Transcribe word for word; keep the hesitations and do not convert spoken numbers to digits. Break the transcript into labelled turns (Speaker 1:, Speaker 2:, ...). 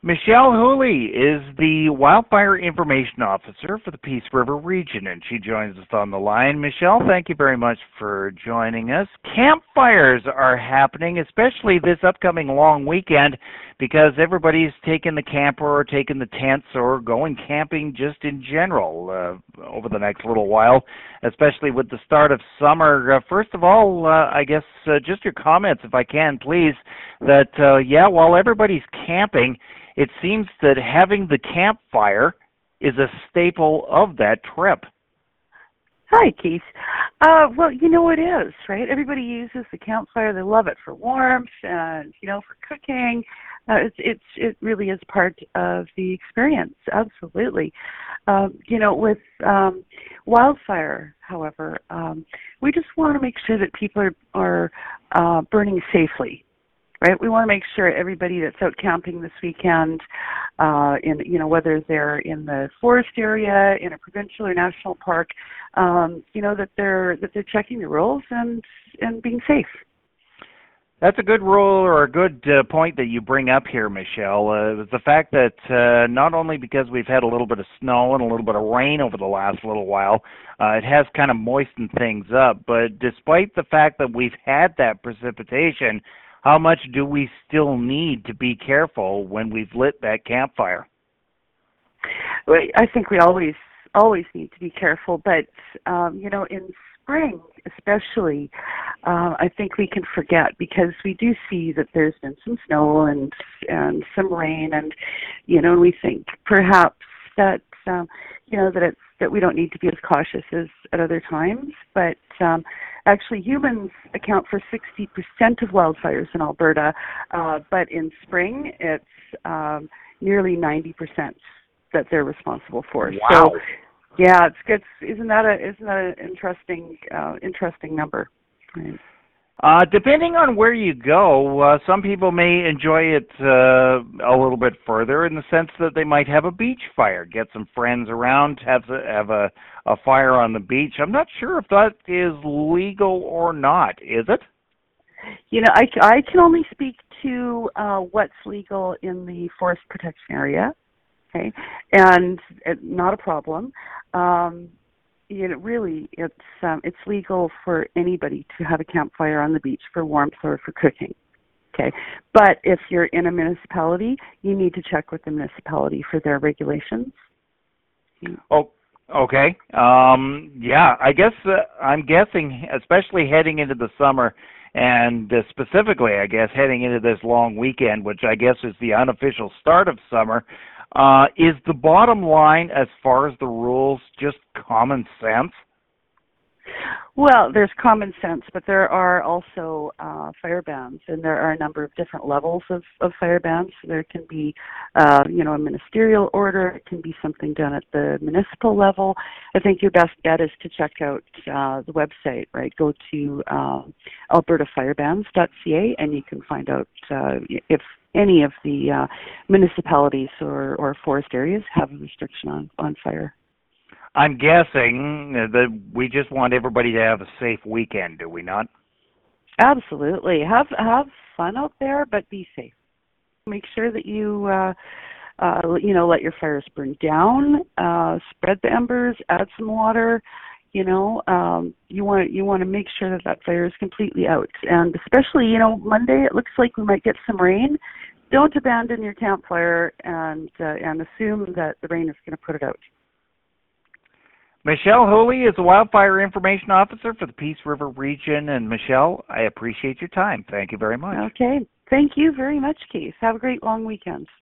Speaker 1: Michelle Hooley is the Wildfire Information Officer for the Peace River region, and she joins us on the line. Michelle, thank you very much for joining us. Campfires are happening, especially this upcoming long weekend, because everybody's taking the camper or taking the tents or going camping just in general uh, over the next little while, especially with the start of summer. Uh, first of all, uh, I guess uh, just your comments, if I can, please, that, uh, yeah, while everybody's camping, it seems that having the campfire is a staple of that trip.
Speaker 2: Hi, Keith. Uh, well, you know it is, right? Everybody uses the campfire. They love it for warmth and, you know, for cooking. Uh, it's, it's, it really is part of the experience, absolutely. Um, you know, with um, wildfire, however, um, we just want to make sure that people are, are uh, burning safely. Right, we want to make sure everybody that's out camping this weekend, uh, in you know whether they're in the forest area, in a provincial or national park, um, you know that they're that they're checking the rules and and being safe.
Speaker 1: That's a good rule or a good uh, point that you bring up here, Michelle. Uh, the fact that uh, not only because we've had a little bit of snow and a little bit of rain over the last little while, uh, it has kind of moistened things up. But despite the fact that we've had that precipitation, how much do we still need to be careful when we've lit that campfire?
Speaker 2: Well, I think we always always need to be careful, but um, you know, in spring especially, uh, I think we can forget because we do see that there's been some snow and and some rain, and you know, we think perhaps that um, you know that it's that we don't need to be as cautious as at other times, but um, actually humans account for sixty percent of wildfires in Alberta, uh, but in spring it's um, nearly ninety percent that they're responsible for.
Speaker 1: Wow.
Speaker 2: So, yeah, it's good. Isn't that a isn't that an interesting uh, interesting number? Right.
Speaker 1: Uh, depending on where you go, uh, some people may enjoy it uh, a little bit further in the sense that they might have a beach fire, get some friends around, have a, have a, a fire on the beach. I'm not sure if that is legal or not, is it?
Speaker 2: You know, I, I can only speak to uh, what's legal in the forest protection area, okay, and uh, not a problem. Um, You know, really, it's um, it's legal for anybody to have a campfire on the beach for warmth or for cooking. Okay, but if you're in a municipality, you need to check with the municipality for their regulations.
Speaker 1: Oh, okay. Um, yeah, I guess uh, I'm guessing, especially heading into the summer, and uh, specifically, I guess heading into this long weekend, which I guess is the unofficial start of summer. Uh, is the bottom line, as far as the rules, just common sense?
Speaker 2: Well, there's common sense, but there are also uh, fire bans, and there are a number of different levels of, of fire bans. There can be, uh, you know, a ministerial order. It can be something done at the municipal level. I think your best bet is to check out uh, the website, right? Go to um, alberta fire bans dot c a, and you can find out uh, if any of the uh, municipalities or, or forest areas have a restriction on, on fire.
Speaker 1: I'm guessing that we just want everybody to have a safe weekend, do we not?
Speaker 2: Absolutely. Have have fun out there, but be safe. Make sure that you, uh, uh, you know, let your fires burn down. Uh, spread the embers. Add some water. You know, um, you want you want to make sure that that fire is completely out. And especially, you know, Monday it looks like we might get some rain. Don't abandon your campfire and uh, and assume that the rain is going to put it out.
Speaker 1: Michelle Hooley is the Wildfire Information Officer for the Peace River region. And Michelle, I appreciate your time. Thank you very much.
Speaker 2: Okay. Thank you very much, Keith. Have a great long weekend.